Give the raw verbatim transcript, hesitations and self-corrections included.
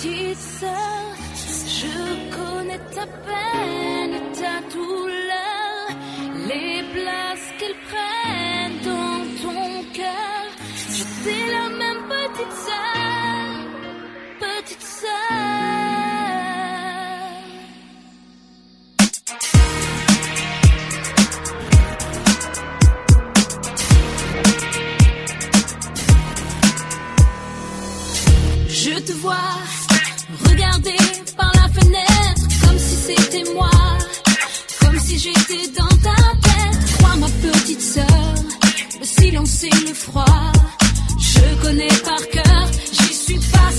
petite sœur, je connais ta peine et ta douleur, les places qu'elles prennent dans ton cœur. J'étais la même petite sœur, petite sœur. Je te vois regarder par la fenêtre comme si c'était moi, comme si j'étais dans ta tête. Crois ma petite sœur, le silence et le froid, je connais par cœur, j'y suis pas